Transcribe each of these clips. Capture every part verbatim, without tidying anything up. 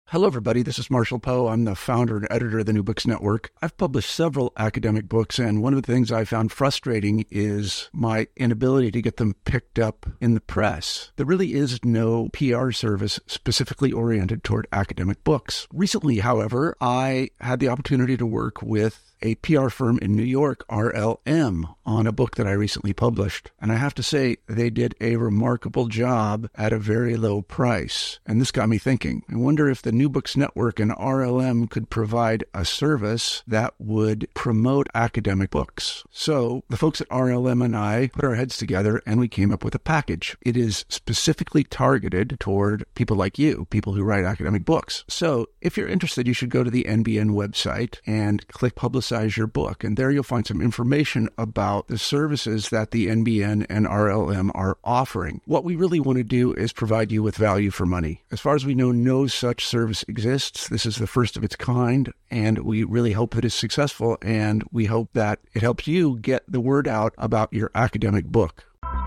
Hello, everybody. This is Marshall Poe. I'm the founder and editor of the New Books Network. I've published several academic books, and one of the things I found frustrating is my inability to get them picked up in the press. There really is no P R service specifically oriented toward academic books. Recently, however, I had the opportunity to work with a P R firm in New York, R L M, on a book that I recently published. And I have to say, they did a remarkable job at a very low price. And this got me thinking. I wonder if the New Books Network and R L M could provide a service that would promote academic books. So the folks at R L M and I put our heads together and we came up with a package. It is specifically targeted toward people like you, people who write academic books. So if you're interested, you should go to the N B N website and click Publicize your book. And there you'll find some information about the services that the N B N and R L M are offering. What we really want to do is provide you with value for money. As far as we know, no such service exists. This is the first of its kind, and we really hope that it's successful, and we hope that it helps you get the word out about your academic book.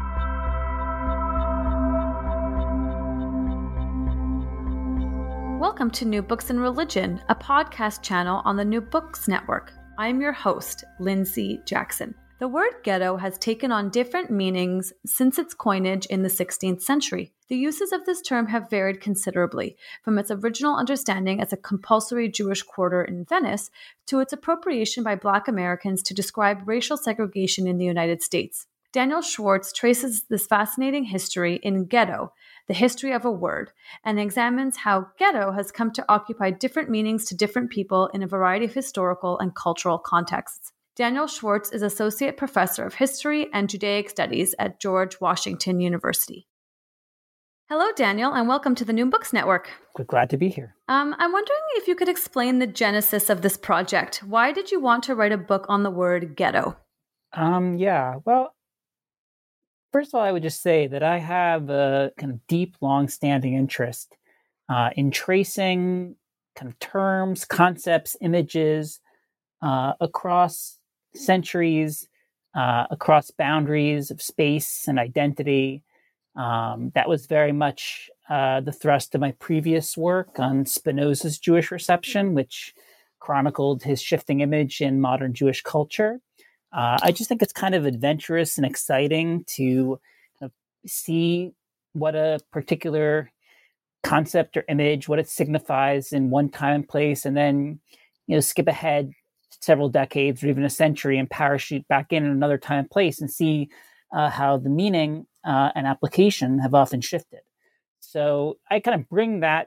Welcome to New Books and Religion, a podcast channel on the New Books Network. I'm your host, Lindsay Jackson. The word ghetto has taken on different meanings since its coinage in the sixteenth century. The uses of this term have varied considerably, from its original understanding as a compulsory Jewish quarter in Venice to its appropriation by Black Americans to describe racial segregation in the United States. Daniel Schwartz traces this fascinating history in Ghetto, the History of a Word, and examines how ghetto has come to occupy different meanings to different people in a variety of historical and cultural contexts. Daniel Schwartz is Associate Professor of History and Judaic Studies at George Washington University. Hello, Daniel, and welcome to the New Books Network. We're glad to be here. Um, I'm wondering if you could explain the genesis of this project. Why did you want to write a book on the word ghetto? Um, yeah, well, first of all, I would just say that I have a kind of deep, long-standing interest uh, in tracing kind of terms, concepts, images uh, across centuries, uh, across boundaries of space and identity. Um, that was very much uh, the thrust of my previous work on Spinoza's Jewish reception, which chronicled his shifting image in modern Jewish culture. Uh, I just think it's kind of adventurous and exciting to kind of see what a particular concept or image, what it signifies in one time and place, and then, you know, skip ahead several decades or even a century and parachute back in another time and place and see uh, how the meaning uh, and application have often shifted. So I kind of bring that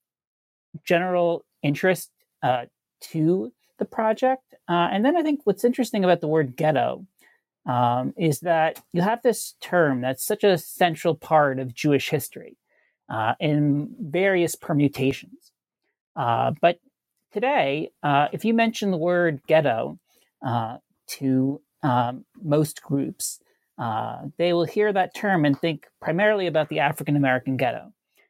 general interest uh, to the project. Uh, and then I think what's interesting about the word ghetto um, is that you have this term that's such a central part of Jewish history uh, in various permutations. Uh, but today, uh, if you mention the word ghetto uh, to um, most groups, uh, they will hear that term and think primarily about the African-American ghetto.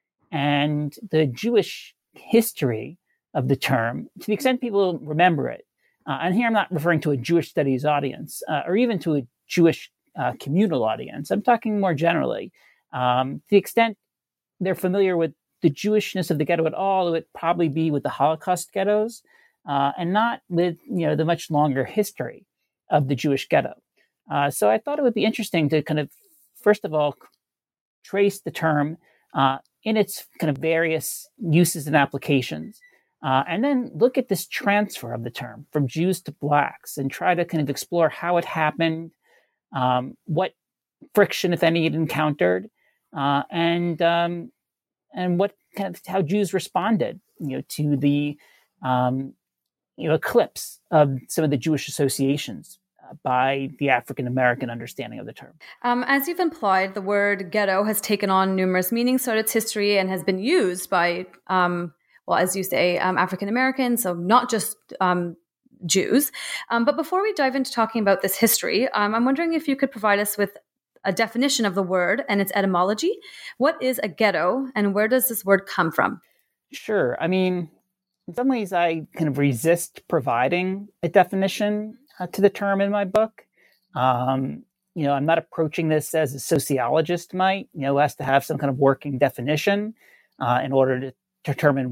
And the Jewish history of the term, to the extent people remember it, uh, and here I'm not referring to a Jewish studies audience uh, or even to a Jewish uh, communal audience. I'm talking more generally. Um, to the extent they're familiar with the Jewishness of the ghetto at all, it would probably be with the Holocaust ghettos uh, and not with, you know, the much longer history of the Jewish ghetto. Uh, so I thought it would be interesting to kind of, first of all, trace the term uh, in its kind of various uses and applications. Uh, and then look at this transfer of the term from Jews to Blacks and try to kind of explore how it happened, um, what friction, if any, it encountered, uh, and um, and what kind of how Jews responded, you know, to the um, you know eclipse of some of the Jewish associations uh, by the African American understanding of the term. Um, as you've implied, the word ghetto has taken on numerous meanings throughout its history and has been used by um, well, as you say, um, African Americans, so not just um, Jews. Um, but before we dive into talking about this history, um, I'm wondering if you could provide us with a definition of the word and its etymology. What is a ghetto, and where does this word come from? Sure. I mean, in some ways, I kind of resist providing a definition uh, to the term in my book. Um, you know, I'm not approaching this as a sociologist might, you know, who has to have some kind of working definition uh, in order to determine what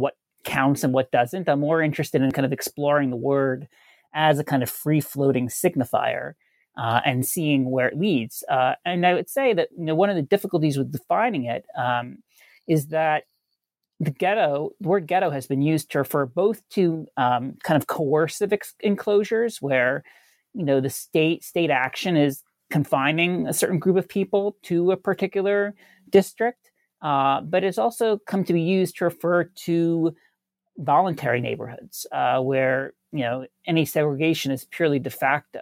counts and what doesn't. I'm more interested in kind of exploring the word as a kind of free-floating signifier uh, and seeing where it leads. Uh, and I would say that, you know, one of the difficulties with defining it um, is that the ghetto, the word ghetto has been used to refer both to um, kind of coercive ex- enclosures where, you know, the state state action is confining a certain group of people to a particular district, uh, but it's also come to be used to refer to voluntary neighborhoods uh, where, you know, any segregation is purely de facto.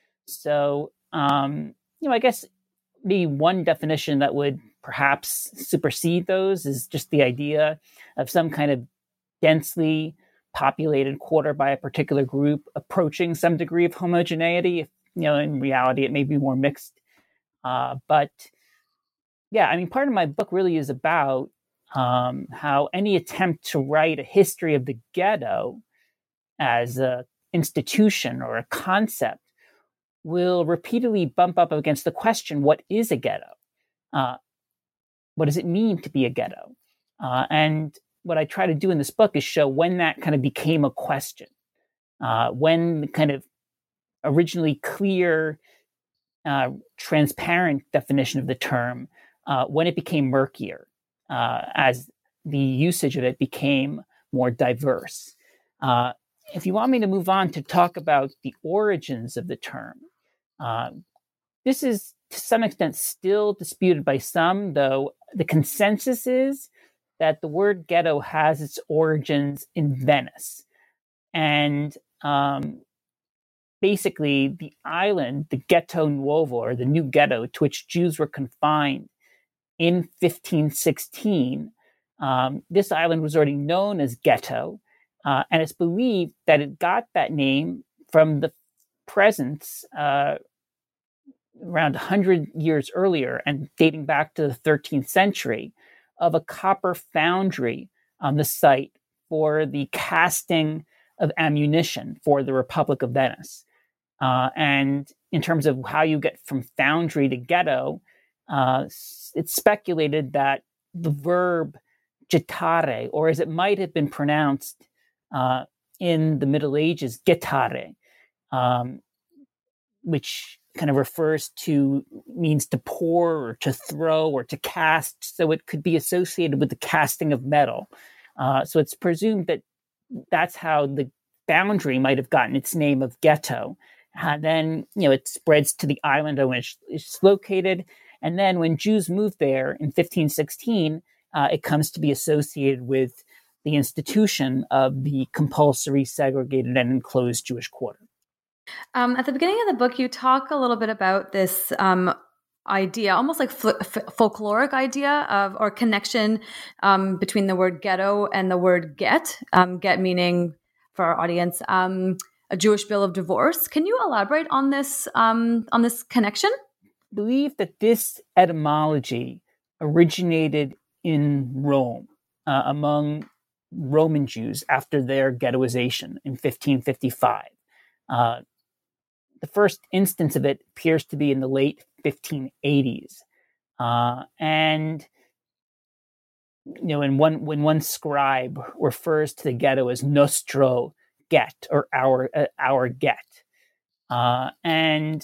So, um, you know, I guess the one definition that would perhaps supersede those is just the idea of some kind of densely populated quarter by a particular group approaching some degree of homogeneity. You know, in reality, it may be more mixed. Uh, but yeah, I mean, part of my book really is about um, how any attempt to write a history of the ghetto as an institution or a concept will repeatedly bump up against the question, what is a ghetto? Uh, what does it mean to be a ghetto? Uh, and what I try to do in this book is show when that kind of became a question, uh, when the kind of originally clear, uh, transparent definition of the term, uh, when it became murkier, uh, as the usage of it became more diverse. Uh, if you want me to move on to talk about the origins of the term, uh, this is to some extent still disputed by some, though the consensus is that the word ghetto has its origins in Venice. And um, basically, the island, the Ghetto Nuovo, or the new ghetto to which Jews were confined in fifteen sixteen, um, this island was already known as Ghetto, uh, and it's believed that it got that name from the presence uh, around one hundred years earlier and dating back to the thirteenth century of a copper foundry on the site for the casting of ammunition for the Republic of Venice. Uh, and in terms of how you get from foundry to ghetto, uh, it's speculated that the verb gettare, or as it might have been pronounced uh, in the Middle Ages, gettare, um, which kind of refers to, means to pour or to throw or to cast. So it could be associated with the casting of metal. Uh, so it's presumed that that's how the foundry might have gotten its name of ghetto. And then, you know, it spreads to the island on which it's located. And then when Jews moved there in fifteen sixteen, uh, it comes to be associated with the institution of the compulsory, segregated, and enclosed Jewish quarter. Um, at the beginning of the book, you talk a little bit about this um, idea, almost like fl- f- folkloric idea of or connection um, between the word ghetto and the word get. Um, get meaning, for our audience, um, a Jewish bill of divorce. Can you elaborate on this um, on this connection? I believe that this etymology originated in Rome uh, among Roman Jews after their ghettoization in fifteen fifty-five. Uh, the first instance of it appears to be in the late fifteen eighties. Uh, and, you know, in one, when one scribe refers to the ghetto as nostro get, or our, uh, our get. Uh, and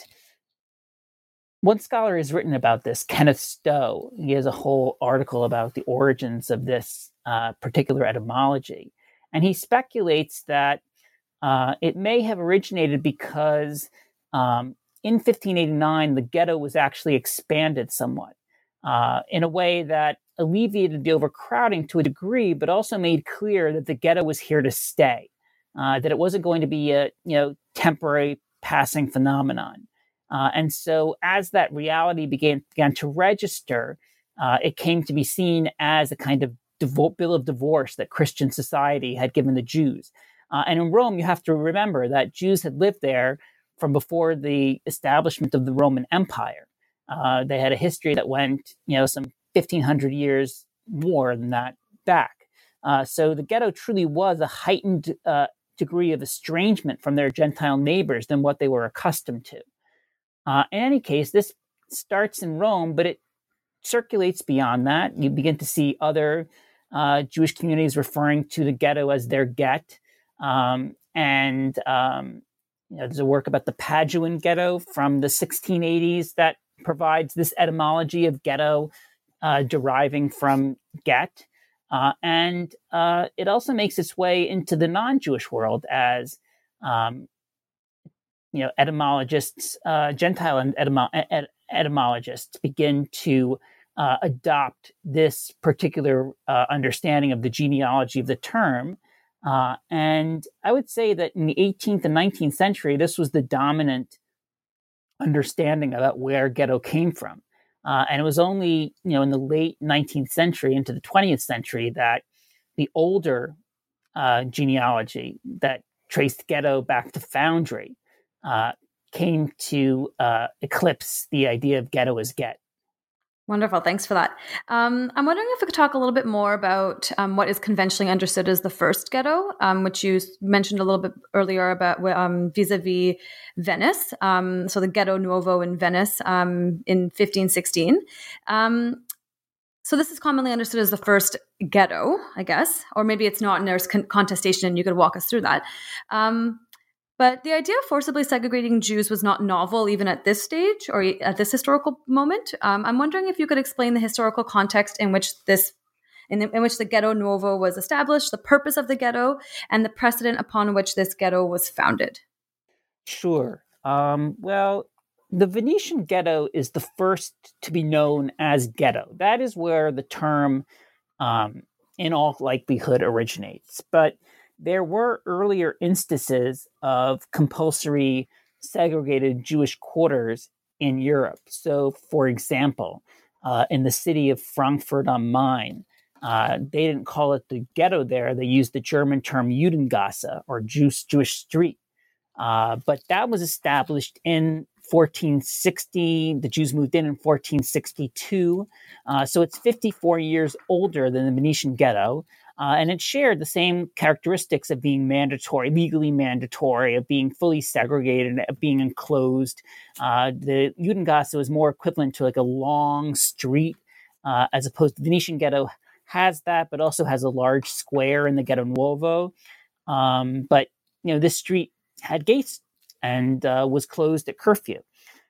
one scholar has written about this, Kenneth Stowe. He has a whole article about the origins of this uh, particular etymology. And he speculates that uh, it may have originated because um, in fifteen eighty-nine, the ghetto was actually expanded somewhat uh, in a way that alleviated the overcrowding to a degree, but also made clear that the ghetto was here to stay, uh, that it wasn't going to be a you know temporary passing phenomenon. Uh, and so as that reality began, began to register, uh, it came to be seen as a kind of devo- bill of divorce that Christian society had given the Jews. Uh, and in Rome, you have to remember that Jews had lived there from before the establishment of the Roman Empire. Uh, they had a history that went, you know, some fifteen hundred years more than that back. Uh, so the ghetto truly was a heightened uh, degree of estrangement from their Gentile neighbors than what they were accustomed to. Uh, in any case, this starts in Rome, but it circulates beyond that. You begin to see other uh, Jewish communities referring to the ghetto as their get. Um, and um, you know, there's a work about the Paduan ghetto from the sixteen eighties that provides this etymology of ghetto uh, deriving from get. Uh, and uh, it also makes its way into the non-Jewish world as um, you know, etymologists, uh, Gentile and etymo- et- etymologists begin to uh, adopt this particular uh, understanding of the genealogy of the term. Uh, and I would say that in the eighteenth and nineteenth century, this was the dominant understanding about where ghetto came from. Uh, and it was only, you know, in the late nineteenth century into the twentieth century that the older uh, genealogy that traced ghetto back to foundry uh, came to uh, eclipse the idea of ghetto as get. Wonderful. Thanks for that. Um, I'm wondering if we could talk a little bit more about um, what is conventionally understood as the first ghetto, um, which you mentioned a little bit earlier about um, vis-a-vis Venice. Um, so the Ghetto Nuovo in Venice um, in fifteen sixteen. Um, so this is commonly understood as the first ghetto, I guess, or maybe it's not, and there's con- contestation, and you could walk us through that. Um, But the idea of forcibly segregating Jews was not novel even at this stage or at this historical moment. Um, I'm wondering if you could explain the historical context in which this, in, the, in which the Ghetto Nuovo was established, the purpose of the ghetto, and the precedent upon which this ghetto was founded. Sure. Um, well, the Venetian ghetto is the first to be known as ghetto. That is where the term, um, in all likelihood, originates. But there were earlier instances of compulsory segregated Jewish quarters in Europe. So, for example, uh, in the city of Frankfurt am Main, uh, they didn't call it the ghetto there. They used the German term Judengasse, or Jewish, Jewish street. Uh, but that was established in fourteen sixty. The Jews moved in in fourteen sixty-two. Uh, so it's fifty-four years older than the Venetian ghetto. Uh, and it shared the same characteristics of being mandatory, legally mandatory, of being fully segregated, of being enclosed. Uh, the Judengasse was more equivalent to like a long street, uh, as opposed to the Venetian ghetto has that, but also has a large square in the Ghetto Nuovo. Um, but, you know, this street had gates and uh, was closed at curfew.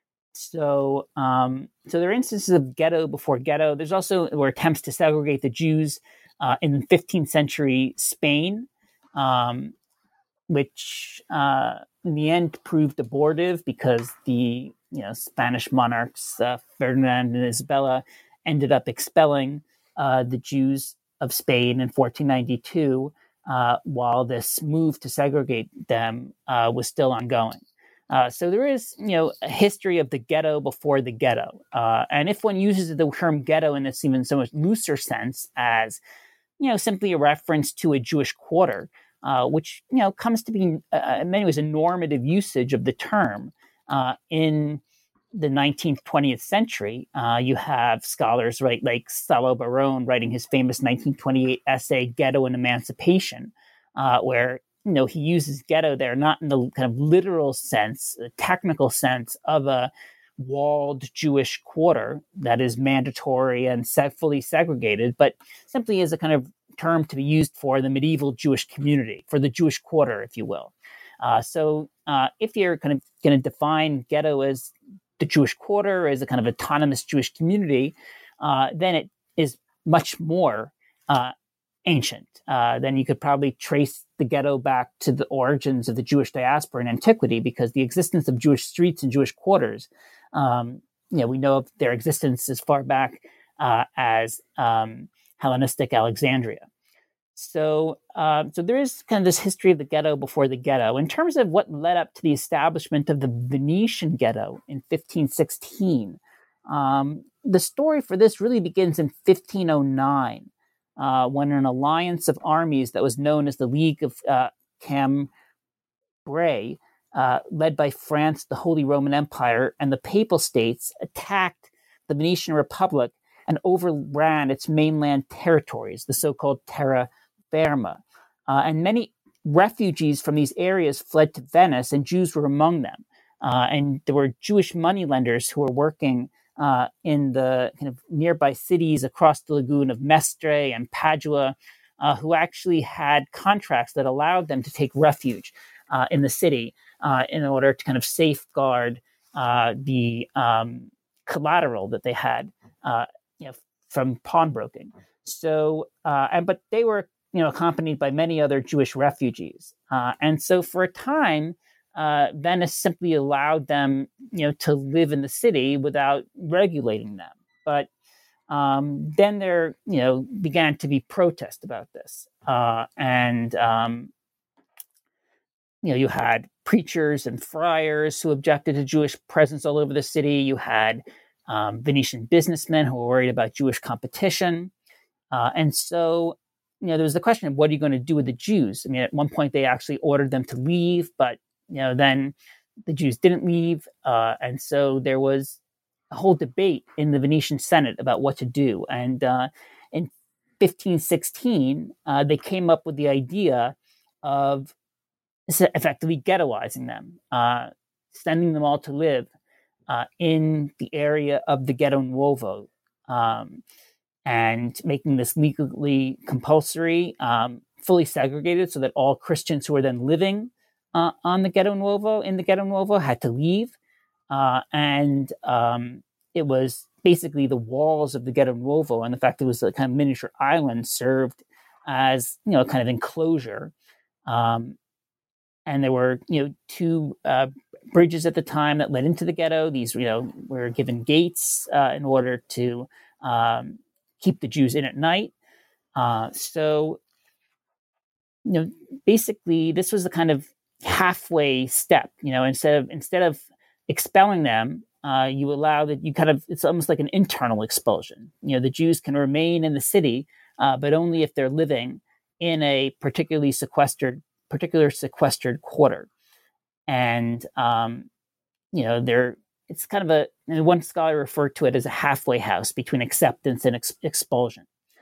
So, um, so there are instances of ghetto before ghetto. There's also were attempts to segregate the Jews Uh, in fifteenth century Spain, um, which uh, in the end proved abortive because the you know Spanish monarchs uh, Ferdinand and Isabella ended up expelling uh, the Jews of Spain in fourteen ninety-two, uh, while this move to segregate them uh, was still ongoing. Uh, so there is, you know, a history of the ghetto before the ghetto, uh, and if one uses the term ghetto in this even so much looser sense as you know, simply a reference to a Jewish quarter, uh, which, you know, comes to be, uh, in many ways, a normative usage of the term. Uh, in the nineteenth, twentieth century, uh, you have scholars right, like Salo Baron writing his famous nineteen twenty-eight essay, Ghetto and Emancipation, uh, where, you know, he uses ghetto there, not in the kind of literal sense, the technical sense of a walled Jewish quarter that is mandatory and se- fully segregated, but simply as a kind of term to be used for the medieval Jewish community, for the Jewish quarter, if you will. Uh, so uh, if you're kind of going to define ghetto as the Jewish quarter, as a kind of autonomous Jewish community, uh, then it is much more uh, ancient. Uh, then you could probably trace the ghetto back to the origins of the Jewish diaspora in antiquity, because the existence of Jewish streets and Jewish quarters, um, you know, we know of their existence as far back uh, as um, Hellenistic Alexandria. So, uh, so there is kind of this history of the ghetto before the ghetto. In terms of what led up to the establishment of the Venetian ghetto in fifteen sixteen, um, the story for this really begins in fifteen oh nine, uh, when an alliance of armies that was known as the League of uh, Cambrai, uh, led by France, the Holy Roman Empire, and the Papal States, attacked the Venetian Republic and overran its mainland territories, the so-called Terra Firma. Uh, and many refugees from these areas fled to Venice, and Jews were among them. Uh, and there were Jewish moneylenders who were working uh, in the kind of nearby cities across the lagoon of Mestre and Padua, uh, who actually had contracts that allowed them to take refuge uh, in the city uh, in order to kind of safeguard uh, the um, collateral that they had, uh, you know, from pawnbroking. So, uh, and but they were, you know, accompanied by many other Jewish refugees, uh, and so for a time, uh, Venice simply allowed them, you know, to live in the city without regulating them. But um, then there, you know, began to be protest about this, uh, and um, you know, you had preachers and friars who objected to Jewish presence all over the city. You had um, Venetian businessmen who were worried about Jewish competition. Uh, and so, you know, there was the question of what are you going to do with the Jews? I mean, at one point they actually ordered them to leave, but, you know, then the Jews didn't leave. Uh, and so there was a whole debate in the Venetian Senate about what to do. And uh, in fifteen sixteen, uh, they came up with the idea of effectively ghettoizing them, uh, sending them all to live uh, in the area of the Ghetto Nuovo, um, and making this legally compulsory, um, fully segregated, so that all Christians who were then living uh, on the Ghetto Nuovo, in the Ghetto Nuovo, had to leave. Uh, and um, it was basically the walls of the Ghetto Nuovo, and the fact that it was a kind of miniature island, served as, you know, kind of enclosure. Um, And there were, you know, two uh, bridges at the time that led into the ghetto. These, you know, were given gates uh, in order to um, keep the Jews in at night. Uh, so, you know, basically, this was the kind of halfway step. You know, instead of instead of expelling them, uh, you allow that you kind of it's almost like an internal expulsion. You know, the Jews can remain in the city, uh, but only if they're living in a particularly sequestered. particular sequestered quarter. And, um, you know, there it's kind of a, and one scholar referred to it as a halfway house between acceptance and ex- expulsion.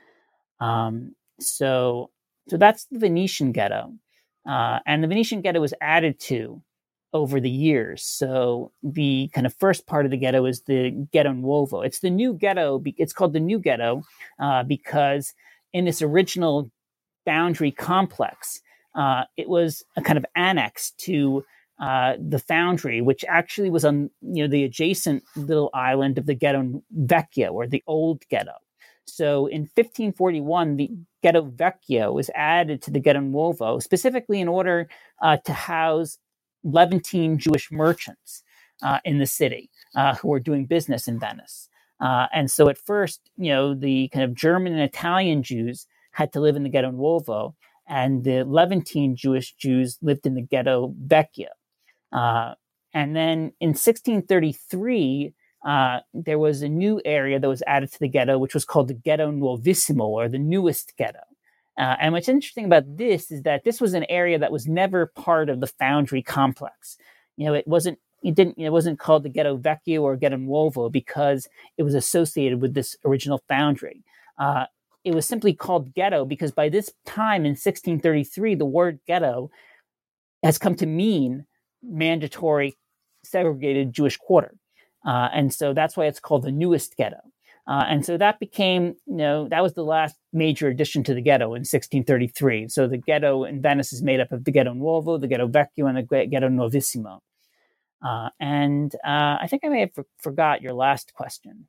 Um, so, so that's the Venetian ghetto. Uh, and the Venetian ghetto was added to over the years. So the kind of first part of the ghetto is the Ghetto Nuovo. It's the new ghetto. It's called the new ghetto uh, because in this original boundary complex, Uh, it was a kind of annex to uh, the foundry, which actually was on, you know, the adjacent little island of the Ghetto Vecchio, or the old ghetto. So in fifteen forty-one, the Ghetto Vecchio was added to the Ghetto Nuovo, specifically in order uh, to house Levantine Jewish merchants uh, in the city uh, who were doing business in Venice. Uh, and so at first, you know, the kind of German and Italian Jews had to live in the Ghetto Nuovo, and the Levantine Jewish Jews lived in the Ghetto Vecchio. Uh, and then in sixteen thirty-three, uh, there was a new area that was added to the ghetto, which was called the Ghetto Nuovissimo, or the newest ghetto. Uh, and what's interesting about this is that this was an area that was never part of the foundry complex. You know, it wasn't, it didn't, it wasn't called the Ghetto Vecchio or Ghetto Nuovo because it was associated with this original foundry. Uh, It was simply called ghetto because by this time in sixteen thirty-three, the word ghetto has come to mean mandatory segregated Jewish quarter. Uh, and so that's why it's called the newest ghetto. Uh, and so that became, you know, that was the last major addition to the ghetto in sixteen thirty-three. So the ghetto in Venice is made up of the Ghetto Nuovo, the Ghetto Vecchio, and the Ghetto Nuovissimo. Uh, and uh, I think I may have for- forgot your last question.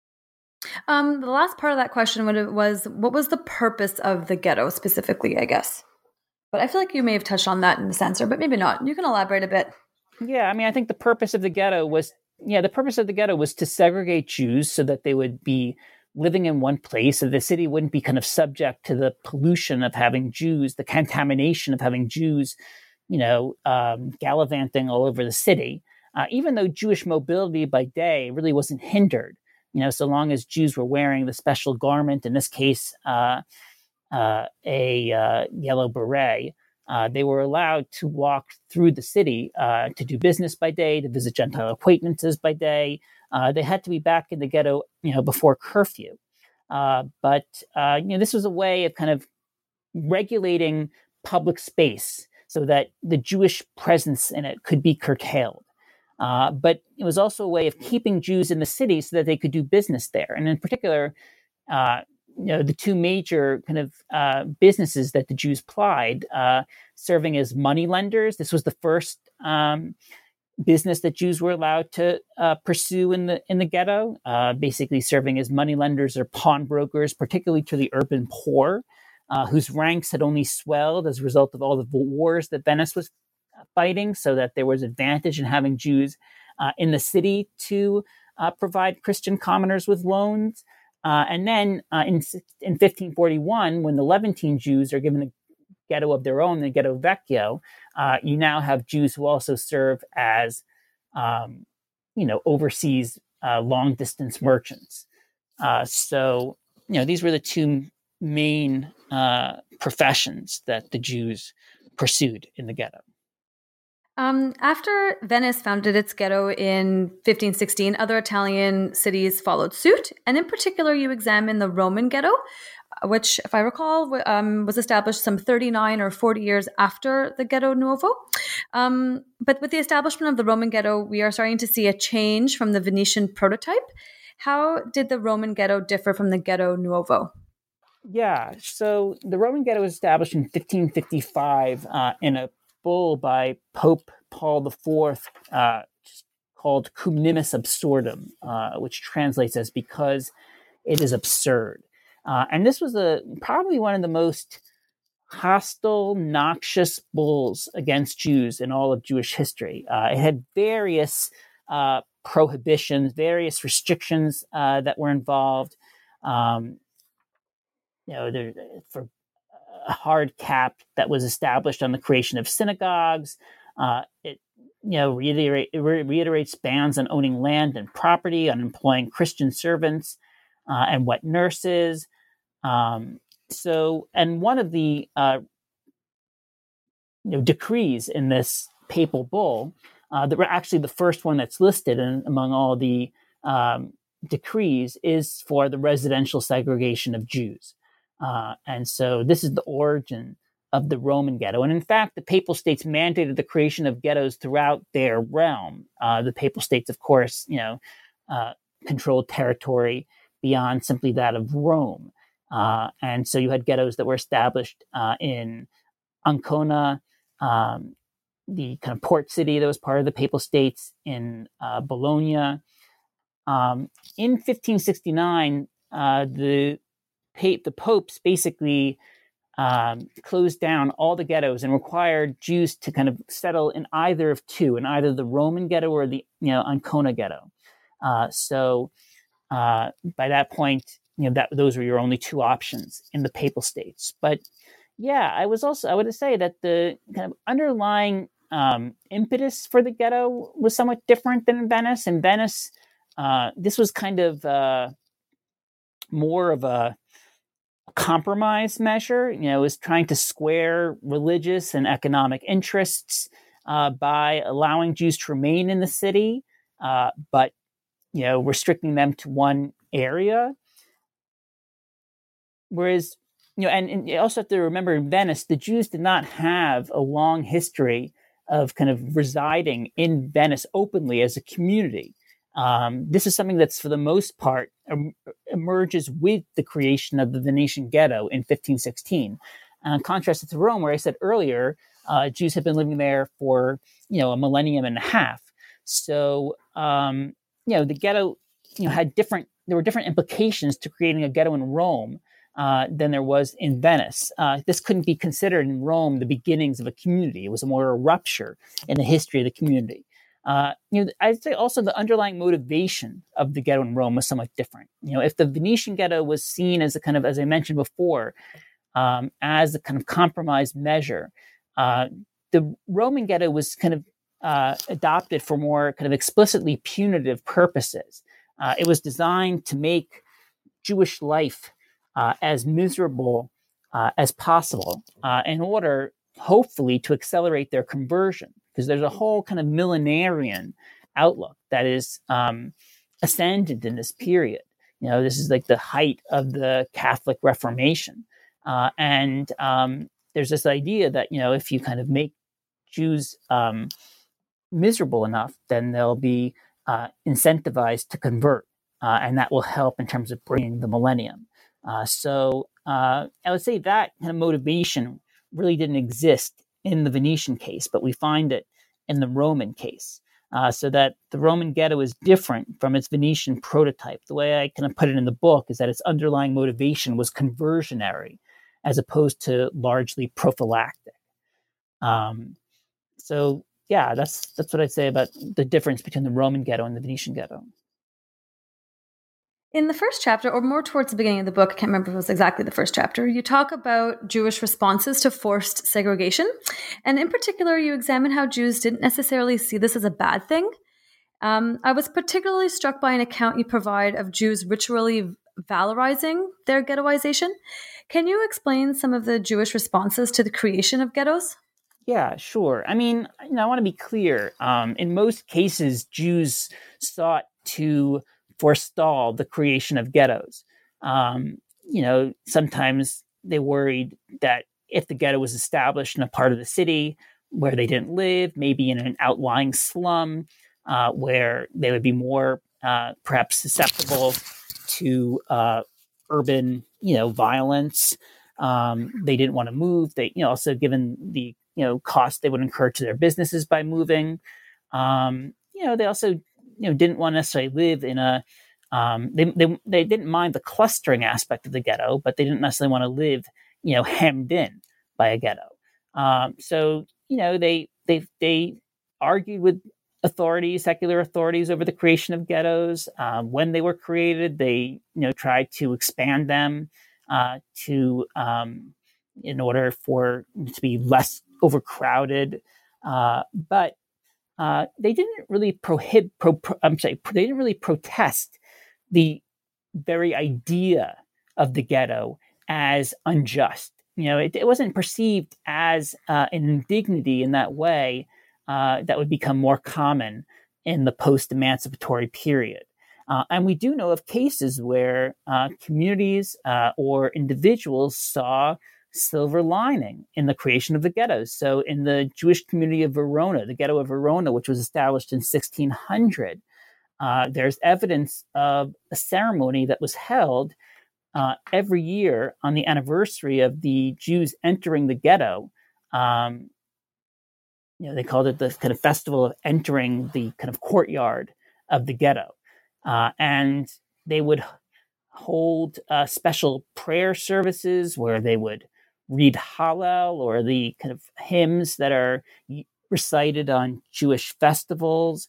Um, the last part of that question was, what was the purpose of the ghetto specifically, I guess? But I feel like you may have touched on that in this answer, but maybe not. You can elaborate a bit. Yeah, I mean, I think the purpose of the ghetto was, yeah, the purpose of the ghetto was to segregate Jews so that they would be living in one place, so the city wouldn't be kind of subject to the pollution of having Jews, the contamination of having Jews, you know, um, gallivanting all over the city. Uh, even though Jewish mobility by day really wasn't hindered. You know, so long as Jews were wearing the special garment, in this case, uh, uh, a uh, yellow beret, uh, they were allowed to walk through the city uh, to do business by day, to visit Gentile acquaintances by day. Uh, they had to be back in the ghetto, you know, before curfew. Uh, but, uh, you know, this was a way of kind of regulating public space so that the Jewish presence in it could be curtailed. Uh, but it was also a way of keeping Jews in the city so that they could do business there. And in particular, uh, you know, the two major kind of uh, businesses that the Jews plied, uh, serving as money lenders. This was the first um, business that Jews were allowed to uh, pursue in the in the ghetto, uh, basically serving as money lenders or pawnbrokers, particularly to the urban poor, uh, whose ranks had only swelled as a result of all the wars that Venice was fighting, so that there was advantage in having Jews uh, in the city to uh, provide Christian commoners with loans. Uh, and then uh, in, in fifteen forty-one, when the Levantine Jews are given a ghetto of their own, the Ghetto Vecchio, uh, you now have Jews who also serve as, um, you know, overseas uh, long-distance merchants. Uh, so, you know, these were the two main uh, professions that the Jews pursued in the ghetto. Um, after Venice founded its ghetto in fifteen sixteen, other Italian cities followed suit. And in particular, you examine the Roman ghetto, which, if I recall, um, was established some thirty-nine or forty years after the Ghetto Nuovo. Um, but with the establishment of the Roman ghetto, we are starting to see a change from the Venetian prototype. How did the Roman ghetto differ from the Ghetto Nuovo? Yeah, so the Roman ghetto was established in fifteen fifty-five uh, in a bull by Pope Paul the Fourth, uh, called Cum Nimis Absurdum, uh, which translates as because it is absurd. Uh, and this was a probably one of the most hostile, noxious bulls against Jews in all of Jewish history. Uh, it had various uh, prohibitions, various restrictions uh, that were involved. Um, you know, there, for a hard cap that was established on the creation of synagogues. Uh, it, you know, reiterate, it reiterates bans on owning land and property, on employing Christian servants uh, and wet nurses. Um, so, and one of the uh, you know, decrees in this papal bull, uh, that were actually the first one that's listed in, among all the um, decrees, is for the residential segregation of Jews. Uh, and so this is the origin of the Roman ghetto. And in fact, the Papal States mandated the creation of ghettos throughout their realm. Uh, the Papal States, of course, you know, uh, controlled territory beyond simply that of Rome. Uh, and so you had ghettos that were established uh, in Ancona, um, the kind of port city that was part of the Papal States, in uh, Bologna. Um, in fifteen sixty-nine, uh, the the popes basically um, closed down all the ghettos and required Jews to kind of settle in either of two, in either the Roman ghetto or the you know Ancona ghetto. Uh, so uh, by that point, you know that those were your only two options in the Papal States. But yeah, I was also I would say that the kind of underlying um, impetus for the ghetto was somewhat different than in Venice. In Venice, uh, this was kind of uh, more of a compromise measure. You know, it was trying to square religious and economic interests uh, by allowing Jews to remain in the city, uh, but you know, restricting them to one area. Whereas, you know, and, and you also have to remember, in Venice, the Jews did not have a long history of kind of residing in Venice openly as a community. Um, this is something that's, for the most part, em- emerges with the creation of the Venetian ghetto in fifteen sixteen. Uh, contrasted to Rome, where I said earlier, uh, Jews had been living there for, you know, a millennium and a half. So, um, you know, the ghetto, you know, had different, there were different implications to creating a ghetto in Rome uh, than there was in Venice. Uh, this couldn't be considered in Rome the beginnings of a community. It was a more a rupture in the history of the community. Uh, you know, I'd say also the underlying motivation of the ghetto in Rome was somewhat different. You know, if the Venetian ghetto was seen as a kind of, as I mentioned before, um, as a kind of compromise measure, uh, the Roman ghetto was kind of uh, adopted for more kind of explicitly punitive purposes. Uh, it was designed to make Jewish life uh, as miserable uh, as possible uh, in order, hopefully, to accelerate their conversion. Because there's a whole kind of millenarian outlook that is um, ascendant in this period. You know, this is like the height of the Catholic Reformation. Uh, and um, there's this idea that, you know, if you kind of make Jews um, miserable enough, then they'll be uh, incentivized to convert, uh, and that will help in terms of bringing the millennium. Uh, so uh, I would say that kind of motivation really didn't exist in the Venetian case, but we find it in the Roman case. Uh, so that the Roman ghetto is different from its Venetian prototype. The way I kind of put it in the book is that its underlying motivation was conversionary as opposed to largely prophylactic. Um, so yeah, that's that's what I'd say about the difference between the Roman ghetto and the Venetian ghetto. In the first chapter, or more towards the beginning of the book, I can't remember if it was exactly the first chapter, you talk about Jewish responses to forced segregation. And in particular, you examine how Jews didn't necessarily see this as a bad thing. Um, I was particularly struck by an account you provide of Jews ritually valorizing their ghettoization. Can you explain some of the Jewish responses to the creation of ghettos? Yeah, sure. I mean, you know, I want to be clear. Um, in most cases, Jews sought to forestall the creation of ghettos. Um, you know, sometimes they worried that if the ghetto was established in a part of the city where they didn't live, maybe in an outlying slum, uh, where they would be more uh, perhaps susceptible to uh, urban, you know, violence. Um, they didn't want to move. They, you know, also given the, you know, cost they would incur to their businesses by moving. Um, you know, they also, you know, didn't want to necessarily live in a, um, they, they, they didn't mind the clustering aspect of the ghetto, but they didn't necessarily want to live, you know, hemmed in by a ghetto. Um, so, you know, they, they, they argued with authorities, secular authorities over the creation of ghettos. Um, when they were created, they, you know, tried to expand them uh, to, um, in order for it to be less overcrowded. Uh, but uh, they didn't really prohibit, pro, pro, I'm sorry, they didn't really protest the very idea of the ghetto as unjust. You know, it, it wasn't perceived as uh, an indignity in that way uh, that would become more common in the post-emancipatory period. Uh, and we do know of cases where uh, communities uh, or individuals saw silver lining in the creation of the ghettos. So in the Jewish community of Verona, the ghetto of Verona, which was established in sixteen hundred, uh, there's evidence of a ceremony that was held uh, every year on the anniversary of the Jews entering the ghetto. Um, you know, they called it the kind of festival of entering the kind of courtyard of the ghetto. Uh, and they would hold uh, special prayer services where they would read Hallel or the kind of hymns that are recited on Jewish festivals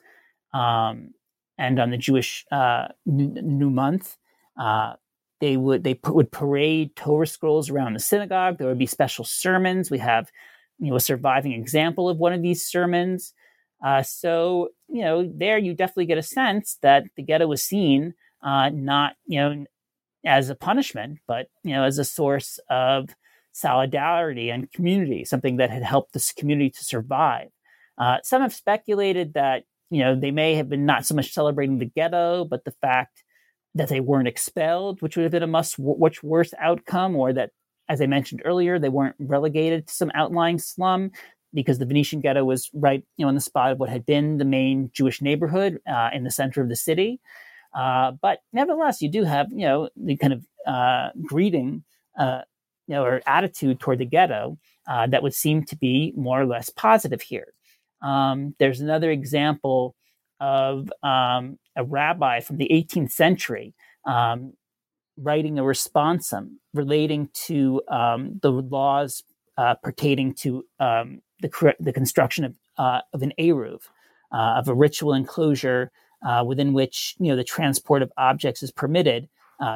um, and on the Jewish uh, new, new month. Uh, they would they would parade Torah scrolls around the synagogue. There would be special sermons. We have, you know, a surviving example of one of these sermons. Uh, so, you know, there you definitely get a sense that the ghetto was seen uh, not, you know, as a punishment, but, you know, as a source of solidarity and community, something that had helped this community to survive. Uh, some have speculated that, you know, they may have been not so much celebrating the ghetto, but the fact that they weren't expelled, which would have been a much, much worse outcome, or that, as I mentioned earlier, they weren't relegated to some outlying slum, because the Venetian ghetto was right, you know, in the spot of what had been the main Jewish neighborhood uh, in the center of the city. Uh, but nevertheless, you do have, you know, the kind of uh, greeting, uh, you know, or attitude toward the ghetto uh, that would seem to be more or less positive here. Um, there's another example of um, a rabbi from the eighteenth century um, writing a responsum relating to um, the laws uh, pertaining to um, the, the construction of, uh, of an eruv, uh, of a ritual enclosure uh, within which, you know, the transport of objects is permitted uh,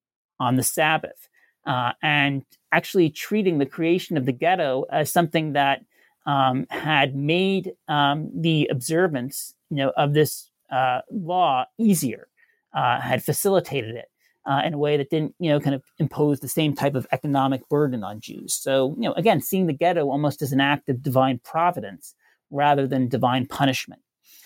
on the Sabbath, uh, and actually treating the creation of the ghetto as something that um, had made um, the observance, you know, of this uh, law easier, uh, had facilitated it uh, in a way that didn't, you know, kind of impose the same type of economic burden on Jews. So, you know, again, seeing the ghetto almost as an act of divine providence rather than divine punishment.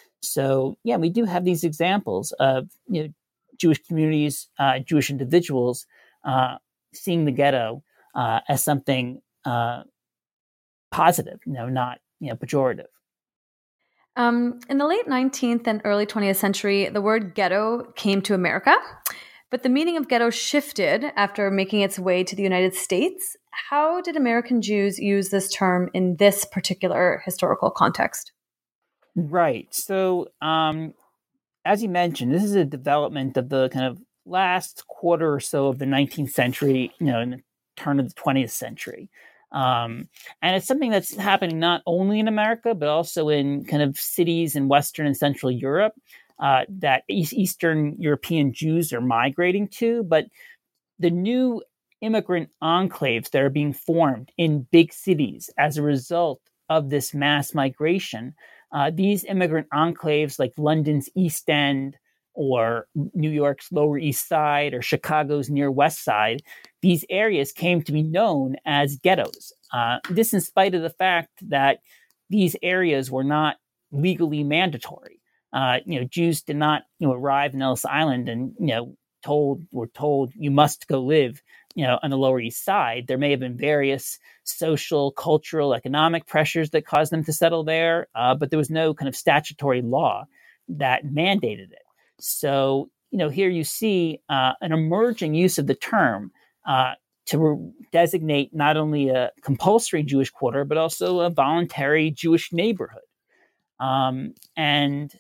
So, yeah, we do have these examples of, you know, Jewish communities, uh, Jewish individuals uh, seeing the ghetto uh, as something uh, positive, you know, not, you know, pejorative. Um, in the late nineteenth and early twentieth century, the word ghetto came to America, but the meaning of ghetto shifted after making its way to the United States. How did American Jews use this term in this particular historical context? Right. So, um, as you mentioned, this is a development of the kind of last quarter or so of the nineteenth century, you know, in the turn of the twentieth century. Um, and it's something that's happening not only in America, but also in kind of cities in Western and Central Europe uh, that East, Eastern European Jews are migrating to. But the new immigrant enclaves that are being formed in big cities as a result of this mass migration, uh, these immigrant enclaves like London's East End or New York's Lower East Side or Chicago's Near West Side, these areas came to be known as ghettos. Uh, this in spite of the fact that these areas were not legally mandatory. Uh, you know, Jews did not, you know, arrive in Ellis Island and, you know, told were told you must go live, you know, on the Lower East Side. There may have been various social, cultural, economic pressures that caused them to settle there, uh, but there was no kind of statutory law that mandated it. So, you know, here you see uh, an emerging use of the term uh, to re- designate not only a compulsory Jewish quarter, but also a voluntary Jewish neighborhood. Um, and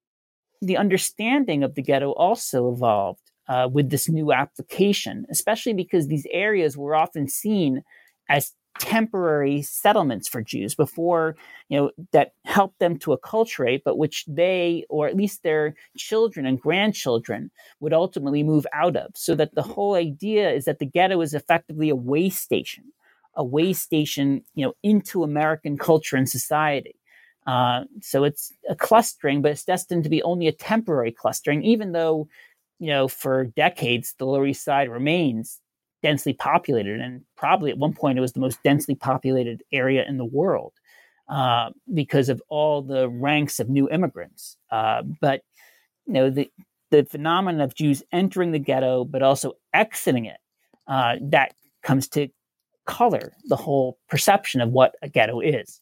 the understanding of the ghetto also evolved uh, with this new application, especially because these areas were often seen as temporary settlements for Jews before, you know, that helped them to acculturate, but which they, or at least their children and grandchildren, would ultimately move out of. So that the whole idea is that the ghetto is effectively a way station, a way station, you know, into American culture and society. Uh, so it's a clustering, but it's destined to be only a temporary clustering, even though, you know, for decades, the Lower East Side remains densely populated, and probably at one point it was the most densely populated area in the world uh, because of all the ranks of new immigrants. Uh, but you know, the the phenomenon of Jews entering the ghetto but also exiting it, uh, that comes to color the whole perception of what a ghetto is.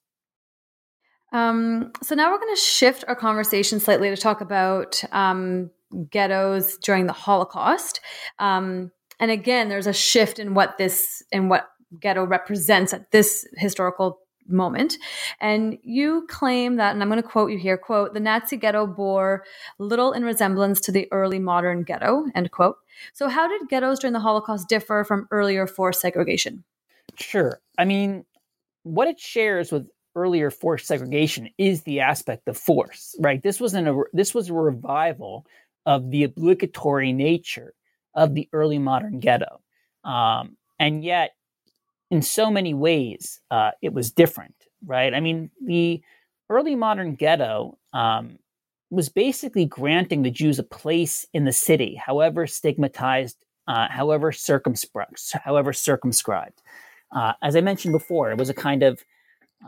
Um, so now we're going to shift our conversation slightly to talk about um, ghettos during the Holocaust. Um, And again, there's a shift in what this in what ghetto represents at this historical moment. And you claim that, and I'm going to quote you here, quote, "The Nazi ghetto bore little in resemblance to the early modern ghetto," end quote. So how did ghettos during the Holocaust differ from earlier forced segregation? Sure. I mean, what it shares with earlier forced segregation is the aspect of force, right? This wasn't a, this was a revival of the obligatory nature of the early modern ghetto. Um, and yet, in so many ways, uh, it was different, right? I mean, the early modern ghetto um, was basically granting the Jews a place in the city, however stigmatized, uh, however circumscribed, however circumscribed. Uh, as I mentioned before, it was a kind of, uh,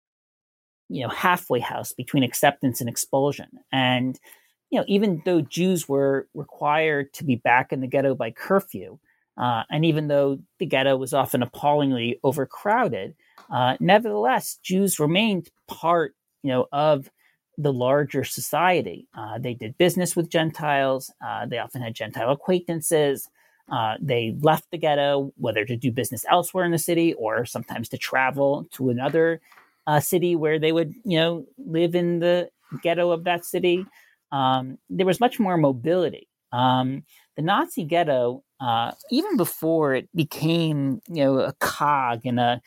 you know, halfway house between acceptance and expulsion. And you know, even though Jews were required to be back in the ghetto by curfew, uh, and even though the ghetto was often appallingly overcrowded, uh, nevertheless, Jews remained part, you know, of the larger society. Uh, they did business with Gentiles. Uh, they often had Gentile acquaintances. Uh, they left the ghetto, whether to do business elsewhere in the city or sometimes to travel to another uh, city where they would, you know, live in the ghetto of that city. Um, there was much more mobility. Um, the Nazi ghetto, uh, even before it became, you know, a cog in a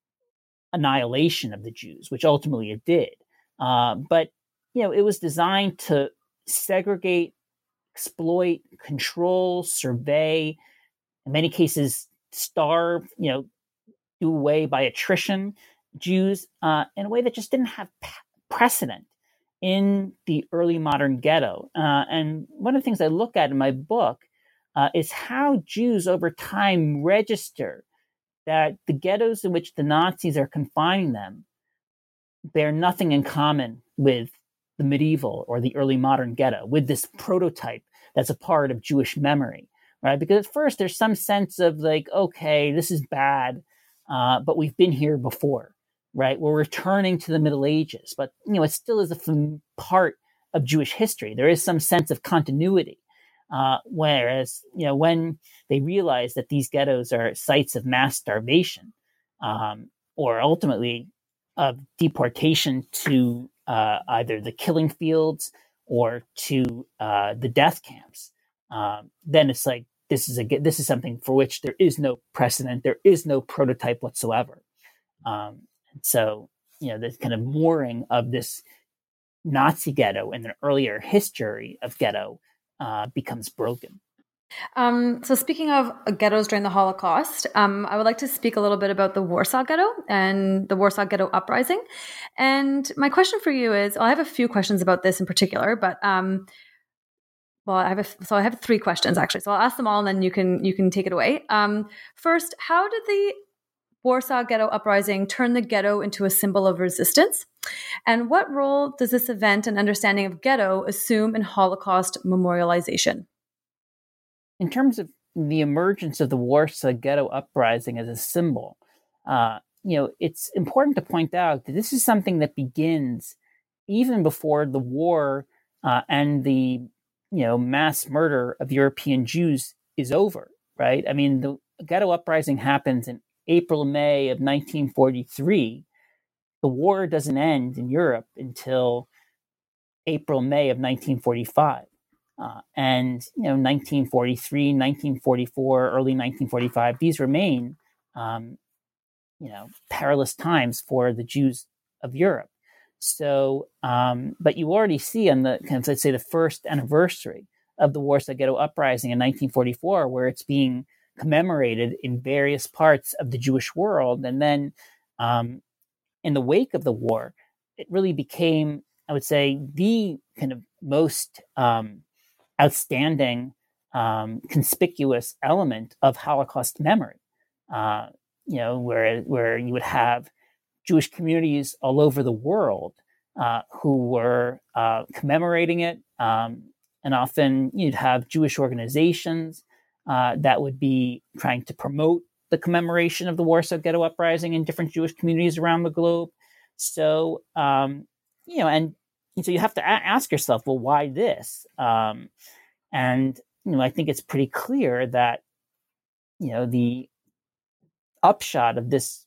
annihilation of the Jews, which ultimately it did, uh, but you know, it was designed to segregate, exploit, control, survey, in many cases, starve, you know, do away by attrition Jews uh, in a way that just didn't have p- precedent in the early modern ghetto. Uh, and one of the things I look at in my book uh, is how Jews over time register that the ghettos in which the Nazis are confining them bear nothing in common with the medieval or the early modern ghetto, with this prototype that's a part of Jewish memory, right? Because at first there's some sense of like, okay, this is bad, uh, but we've been here before. right? We're returning to the Middle Ages, but, you know, it still is a f- part of Jewish history. There is some sense of continuity. Uh, whereas, you know, when they realize that these ghettos are sites of mass starvation, um, or ultimately of deportation to uh, either the killing fields or to uh, the death camps, um, then it's like this is a this is something for which there is no precedent, there is no prototype whatsoever. Um, and so, you know, this kind of mooring of this Nazi ghetto in the earlier history of ghetto uh, becomes broken. Um, so speaking of ghettos during the Holocaust, um, I would like to speak a little bit about the Warsaw Ghetto and the Warsaw Ghetto Uprising. And my question for you is, well, I have a few questions about this in particular, but um, well, I have a, so I have three questions actually. So I'll ask them all, and then you can you can take it away. Um, first, how did the Warsaw Ghetto Uprising turn the ghetto into a symbol of resistance? And what role does this event and understanding of ghetto assume in Holocaust memorialization? In terms of the emergence of the Warsaw Ghetto Uprising as a symbol, uh, you know, it's important to point out that this is something that begins even before the war uh, and the, you know, mass murder of European Jews is over, right? I mean, the Ghetto Uprising happens in April, May of nineteen forty-three. The war doesn't end in Europe until April, May of nineteen forty-five. Uh, and, you know, nineteen forty-three, nineteen forty-four, early nineteen forty-five, these remain, um, you know, perilous times for the Jews of Europe. So, um, but you already see on the, kind of, let's say, the first anniversary of the Warsaw Ghetto Uprising in nineteen forty-four, where it's being commemorated in various parts of the Jewish world. And then um, in the wake of the war, it really became, I would say, the kind of most um, outstanding, um, conspicuous element of Holocaust memory. Uh, you know, where where you would have Jewish communities all over the world uh, who were uh, commemorating it, um, and often you'd have Jewish organizations uh, that would be trying to promote the commemoration of the Warsaw Ghetto Uprising in different Jewish communities around the globe. So, um, you know, and, and so you have to a- ask yourself, well, why this? Um, and, you know, I think it's pretty clear that, you know, the upshot of this,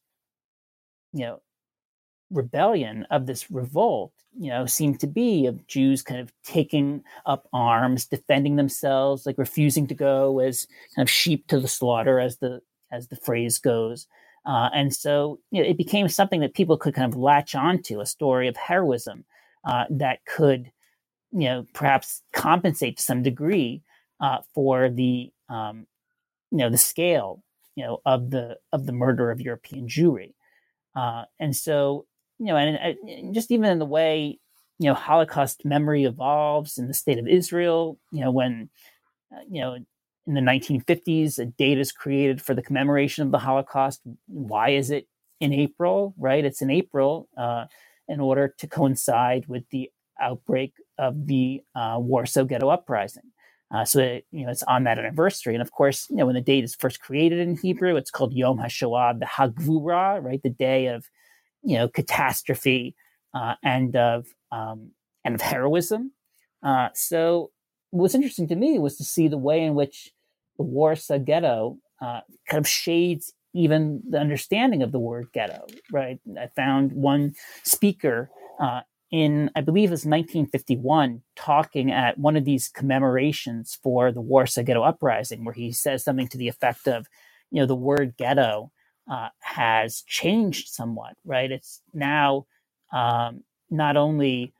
you know, rebellion, of this revolt, you know, seemed to be of Jews kind of taking up arms, defending themselves, like refusing to go as kind of sheep to the slaughter, as the as the phrase goes. Uh, and so, you know, it became something that people could kind of latch onto, a story of heroism uh, that could, you know, perhaps compensate to some degree uh, for the, um, you know, the scale, you know, of the of the murder of European Jewry. Uh, and so, you know, and, and just even in the way, you know, Holocaust memory evolves in the state of Israel, you know, when, uh, you know, in the nineteen fifties, a date is created for the commemoration of the Holocaust. Why is it in April, right? It's in April uh, in order to coincide with the outbreak of the uh, Warsaw Ghetto Uprising. Uh, so, it, you know, it's on that anniversary. And of course, you know, when the date is first created in Hebrew, it's called Yom HaShoah, the Hagvura, right? The day of, you know, catastrophe uh, and of um, and of heroism. Uh, so what's interesting to me was to see the way in which the Warsaw Ghetto uh, kind of shades even the understanding of the word ghetto, right? I found one speaker uh, in, I believe it was nineteen fifty-one, talking at one of these commemorations for the Warsaw Ghetto Uprising, where he says something to the effect of, you know, the word ghetto uh, has changed somewhat, right? It's now um, not only,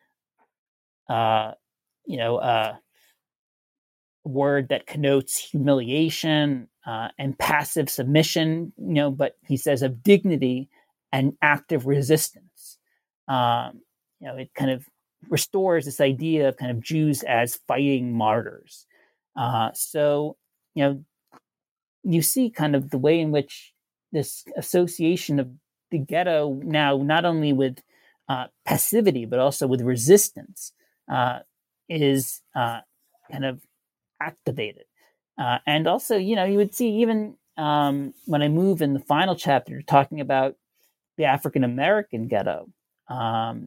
uh, you know, uh, a word that connotes humiliation uh, and passive submission, you know, but he says of dignity and active resistance. Um, you know, it kind of restores this idea of kind of Jews as fighting martyrs. Uh, so, you know, you see kind of the way in which this association of the ghetto now, not only with uh, passivity, but also with resistance, uh, is uh, kind of activated. Uh, and also, you know, you would see even um, when I move in the final chapter, talking about the African American ghetto. Um,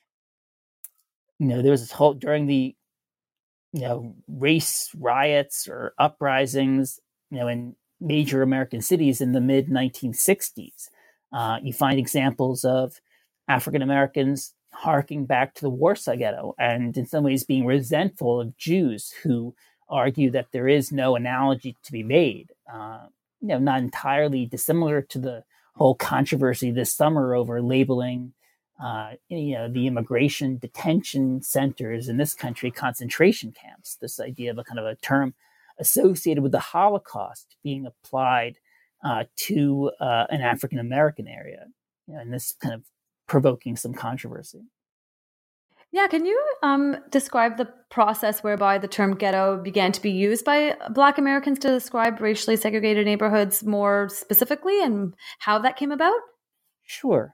you know, there was this whole during the you know race riots or uprisings, you know, in major American cities in the mid nineteen sixties. Uh, you find examples of African Americans harking back to the Warsaw Ghetto and in some ways being resentful of Jews who argue that there is no analogy to be made. Uh, you know, not entirely dissimilar to the whole controversy this summer over labeling, uh, you know, the immigration detention centers in this country concentration camps. This idea of a kind of a term associated with the Holocaust being applied uh, to uh, an African American area, you know, and this kind of provoking some controversy. Yeah, can you um, describe the process whereby the term ghetto began to be used by Black Americans to describe racially segregated neighborhoods more specifically, and how that came about? Sure.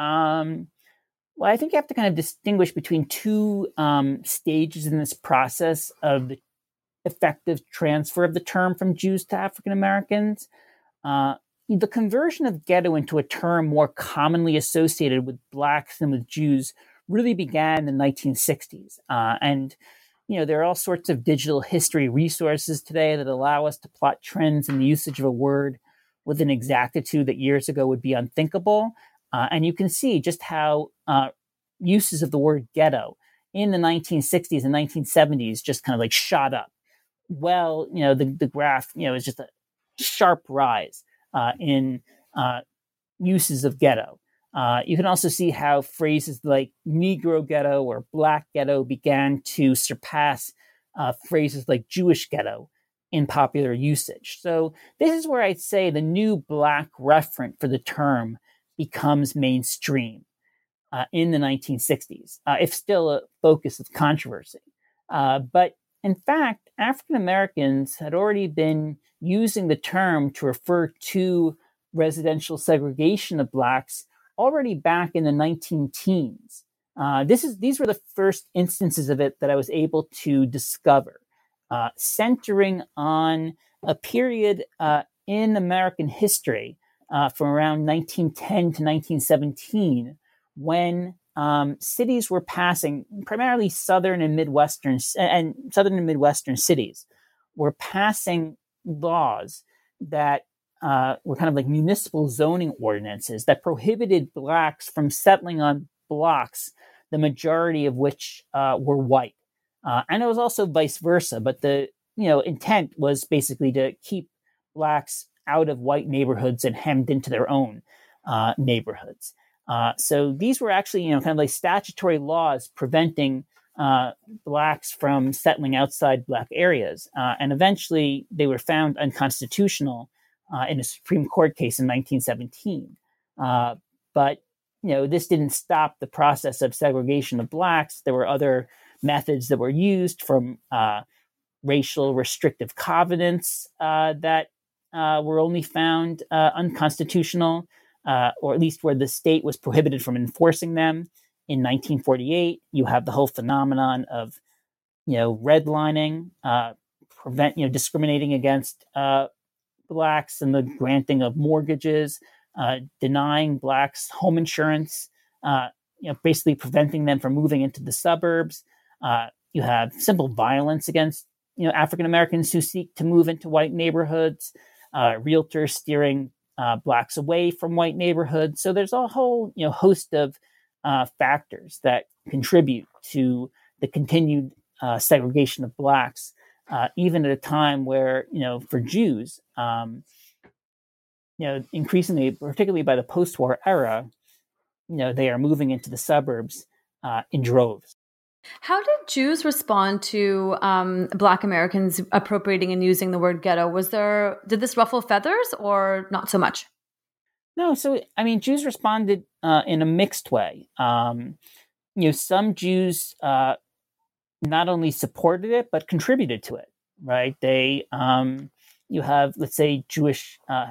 Um, well, I think you have to kind of distinguish between two um, stages in this process of the effective transfer of the term from Jews to African Americans. Uh, the conversion of ghetto into a term more commonly associated with Blacks than with Jews really began in the nineteen sixties. Uh, and, you know, there are all sorts of digital history resources today that allow us to plot trends in the usage of a word with an exactitude that years ago would be unthinkable. Uh, and you can see just how uh, uses of the word ghetto in the nineteen sixties and nineteen seventies just kind of like shot up. Well, you know, the, the graph, you know, is just a sharp rise uh, in uh, uses of ghetto. Uh, you can also see how phrases like Negro ghetto or Black ghetto began to surpass uh, phrases like Jewish ghetto in popular usage. So this is where I'd say the new Black referent for the term becomes mainstream uh, in the nineteen sixties, uh, if still a focus of controversy. Uh, but in fact, African Americans had already been using the term to refer to residential segregation of Blacks already back in the nineteen teens. Uh, this is these were the first instances of it that I was able to discover, uh, centering on a period uh, in American history uh, from around nineteen ten to nineteen seventeen, when um, cities were passing, primarily southern and midwestern and southern and midwestern cities, were passing laws that Uh, were kind of like municipal zoning ordinances that prohibited Blacks from settling on blocks, the majority of which uh, were white. Uh, and it was also vice versa, but the you know intent was basically to keep Blacks out of white neighborhoods and hemmed into their own uh, neighborhoods. Uh, so these were actually you know kind of like statutory laws preventing uh, Blacks from settling outside Black areas, uh, and eventually they were found unconstitutional Uh, in a Supreme Court case in nineteen seventeen. Uh, but, you know, this didn't stop the process of segregation of Blacks. There were other methods that were used, from uh, racial restrictive covenants uh, that uh, were only found uh, unconstitutional, uh, or at least where the state was prohibited from enforcing them. In nineteen forty-eight, you have the whole phenomenon of, you know, redlining, uh, prevent, you know, discriminating against uh, Blacks and the granting of mortgages, uh, denying Blacks home insurance, uh, you know, basically preventing them from moving into the suburbs. Uh, you have simple violence against, you know, African Americans who seek to move into white neighborhoods, uh, realtors steering uh, Blacks away from white neighborhoods. So there's a whole, you know, host of uh, factors that contribute to the continued uh, segregation of Blacks. Uh, even at a time where, you know, for Jews, um, you know, increasingly, particularly by the post-war era, you know, they are moving into the suburbs uh, in droves. How did Jews respond to um, Black Americans appropriating and using the word ghetto? Was there, did this ruffle feathers or not so much? No, so, I mean, Jews responded uh, in a mixed way. Um, you know, some Jews uh, not only supported it, but contributed to it, right? They, um, you have, let's say, Jewish, uh,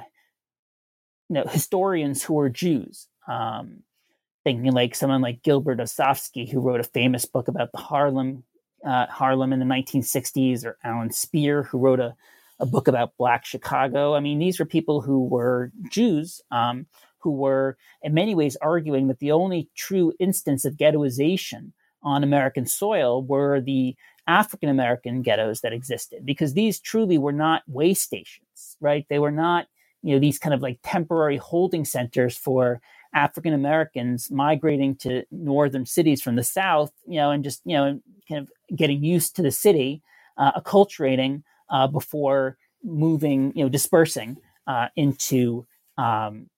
you know, historians who are Jews, um, thinking like someone like Gilbert Osofsky, who wrote a famous book about the Harlem, uh, Harlem in the nineteen sixties, or Alan Speer, who wrote a, a book about Black Chicago. I mean, these were people who were Jews, um, who were in many ways arguing that the only true instance of ghettoization on American soil were the African American ghettos that existed, because these truly were not way stations, right? They were not, you know, these kind of like temporary holding centers for African Americans migrating to northern cities from the South, you know, and just, you know, kind of getting used to the city, uh, acculturating uh, before moving, you know, dispersing uh, into um,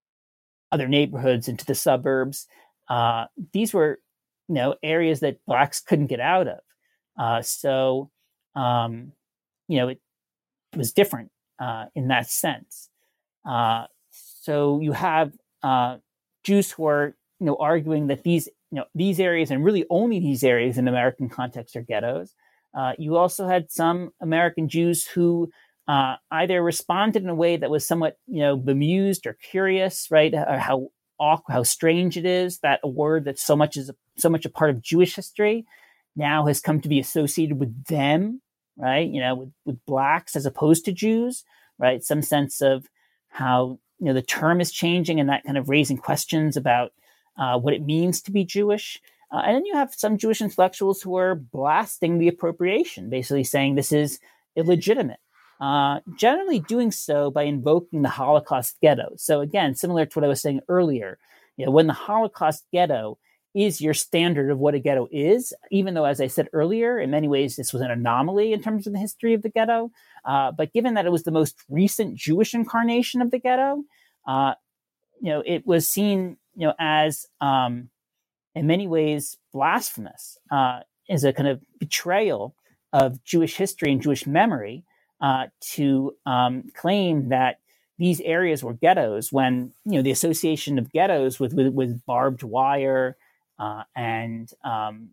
other neighborhoods, into the suburbs. Uh, these were, you know, areas that Blacks couldn't get out of. Uh, so, um, you know, it, it was different uh, in that sense. Uh, so you have uh, Jews who are, you know, arguing that these, you know, these areas, and really only these areas in American context, are ghettos. Uh, you also had some American Jews who uh, either responded in a way that was somewhat, you know, bemused or curious, right? Or how awkward, how strange it is that a word that's so much is so much a part of Jewish history now has come to be associated with them, right? You know, with, with Blacks as opposed to Jews, right? Some sense of how, you know, the term is changing and that kind of raising questions about uh, what it means to be Jewish. Uh, and then you have some Jewish intellectuals who are blasting the appropriation, basically saying this is illegitimate, uh, generally doing so by invoking the Holocaust ghetto. So again, similar to what I was saying earlier, you know, when the Holocaust ghetto is your standard of what a ghetto is, even though, as I said earlier, in many ways, this was an anomaly in terms of the history of the ghetto. Uh, but given that it was the most recent Jewish incarnation of the ghetto, uh, you know, it was seen, you know, as um, in many ways blasphemous, uh, as a kind of betrayal of Jewish history and Jewish memory uh, to um, claim that these areas were ghettos, when, you know, the association of ghettos with with, with barbed wire uh, and um,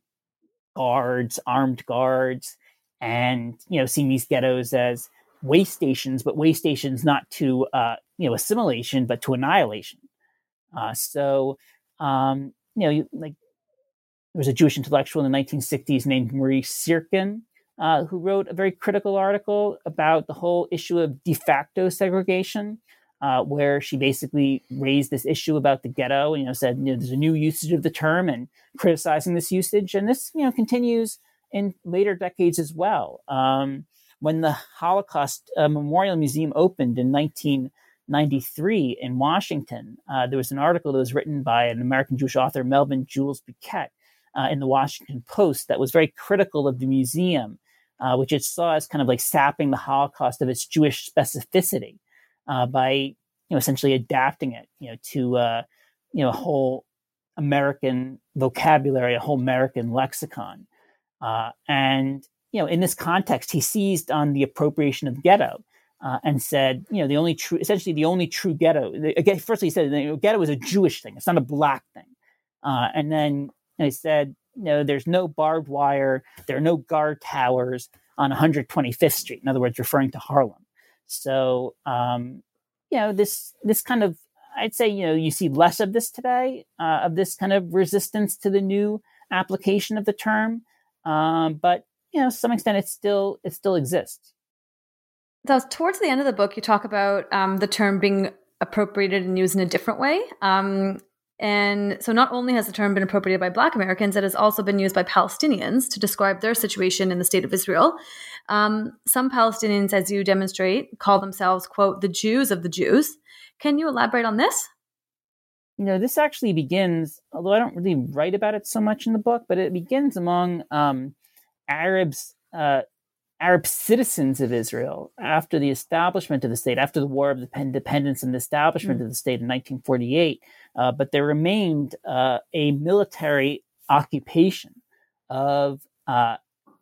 guards, armed guards, and, you know, seeing these ghettos as way stations, but way stations not to, uh, you know, assimilation, but to annihilation. Uh, so, um, you know, you, like there was a Jewish intellectual in the nineteen sixties named Maurice Sirkin, uh, who wrote a very critical article about the whole issue of de facto segregation, uh, where she basically raised this issue about the ghetto, and, you know, said, you know, there's a new usage of the term, and criticizing this usage. And this, you know, continues in later decades as well. Um, when the Holocaust uh, Memorial Museum opened in nineteen ninety-three in Washington, uh, there was an article that was written by an American Jewish author, Melvin Jules Buquet, uh, in the Washington Post, that was very critical of the museum, uh, which it saw as kind of like sapping the Holocaust of its Jewish specificity uh, by, you know, essentially adapting it, you know, to uh, you know, a whole American vocabulary, a whole American lexicon. Uh, and, you know, in this context, he seized on the appropriation of ghetto uh, and said, you know, the only true, essentially the only true ghetto. Again, first he said, you know, ghetto is a Jewish thing. It's not a Black thing. Uh, and then, you know, he said, you know, there's no barbed wire. There are no guard towers on one hundred twenty-fifth Street. In other words, referring to Harlem. So, um, you know, this, this kind of, I'd say, you know, you see less of this today, uh, of this kind of resistance to the new application of the term. Um, but, you know, to some extent, it still it still exists. So towards the end of the book, you talk about um, the term being appropriated and used in a different way. Um, and so not only has the term been appropriated by Black Americans, it has also been used by Palestinians to describe their situation in the state of Israel. Um, some Palestinians, as you demonstrate, call themselves, quote, the Jews of the Jews. Can you elaborate on this? You know, this actually begins, although I don't really write about it so much in the book, but it begins among um, Arabs, uh, Arab citizens of Israel after the establishment of the state, after the War of Independence and the establishment mm. of the state in nineteen forty-eight. Uh, but there remained uh, a military occupation of uh,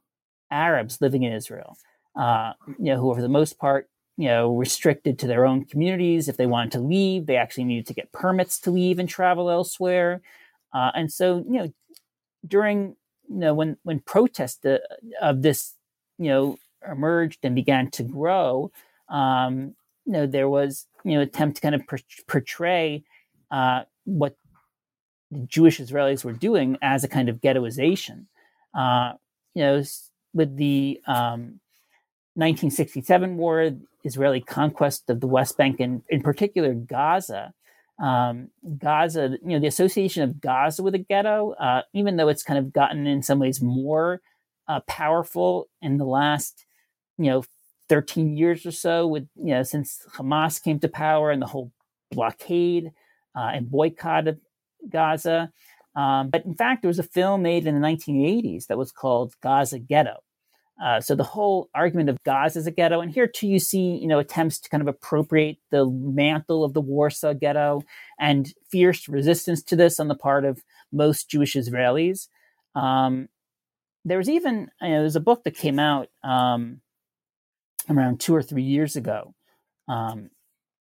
Arabs living in Israel, uh, you know, who, for the most part, you know, restricted to their own communities. If they wanted to leave, they actually needed to get permits to leave and travel elsewhere. Uh, and so, you know, during, you know, when, when protests uh, of this, you know, emerged and began to grow, um, you know, there was, you know, attempt to kind of per- portray uh, what the Jewish Israelis were doing as a kind of ghettoization. Uh, you know, with the um, nineteen sixty-seven war, Israeli conquest of the West Bank, and in particular Gaza, Um, Gaza, you know, the association of Gaza with a ghetto, uh, even though it's kind of gotten in some ways more uh, powerful in the last, you know, thirteen years or so, with, you know, since Hamas came to power and the whole blockade uh, and boycott of Gaza. Um, but in fact, there was a film made in the nineteen eighties that was called Gaza Ghetto. Uh, so the whole argument of Gaza as a ghetto, and here too you see, you know, attempts to kind of appropriate the mantle of the Warsaw Ghetto and fierce resistance to this on the part of most Jewish Israelis. Um, there was even, you know, there's a book that came out um, around two or three years ago um,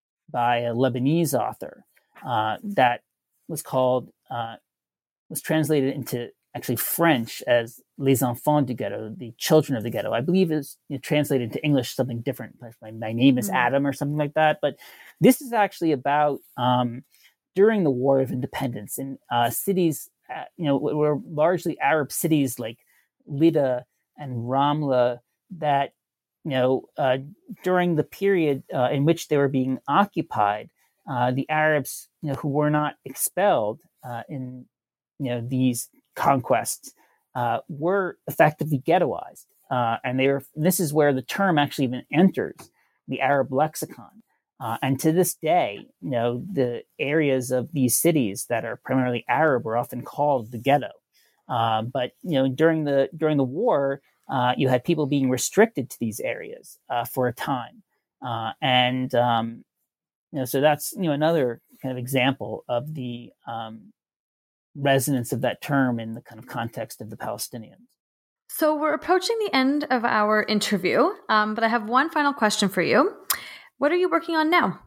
by a Lebanese author uh, that was called, uh, was translated into actually French as Les Enfants du Ghetto, the children of the ghetto. I believe it's, you know, translated into English something different, like my, my name is mm-hmm. Adam or something like that. But this is actually about um, during the War of Independence in uh, cities, uh, you know, were largely Arab cities like Lida and Ramla that, you know, uh, during the period uh, in which they were being occupied, uh, the Arabs, you know, who were not expelled uh, in, you know, these conquests uh, were effectively ghettoized. Uh, and they were, this is where the term actually even enters the Arab lexicon. Uh, and to this day, you know, the areas of these cities that are primarily Arab are often called the ghetto. Uh, but, you know, during the during the war, uh, you had people being restricted to these areas uh, for a time. Uh, and, um, you know, so that's, you know, another kind of example of the um, resonance of that term in the kind of context of the Palestinians. So we're approaching the end of our interview, um, but I have one final question for you. What are you working on now?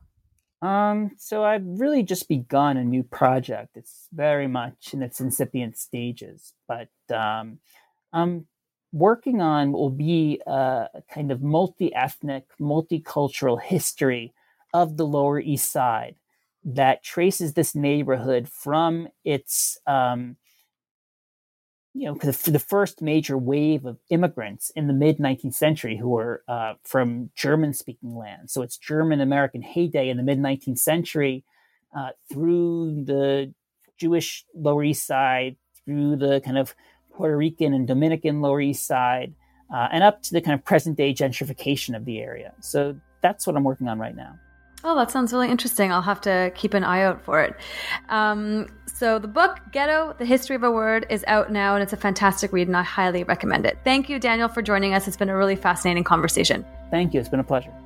Um, so I've really just begun a new project. It's very much in its incipient stages, but um, I'm working on what will be a kind of multi-ethnic, multicultural history of the Lower East Side that traces this neighborhood from its, um, you know, the, the first major wave of immigrants in the mid-nineteenth century who were uh, from German-speaking lands. So it's German-American heyday in the mid-nineteenth century uh, through the Jewish Lower East Side, through the kind of Puerto Rican and Dominican Lower East Side, uh, and up to the kind of present-day gentrification of the area. So that's what I'm working on right now. Oh, that sounds really interesting. I'll have to keep an eye out for it. Um, so the book, Ghetto, The History of a Word, is out now, and it's a fantastic read, and I highly recommend it. Thank you, Daniel, for joining us. It's been a really fascinating conversation. Thank you. It's been a pleasure.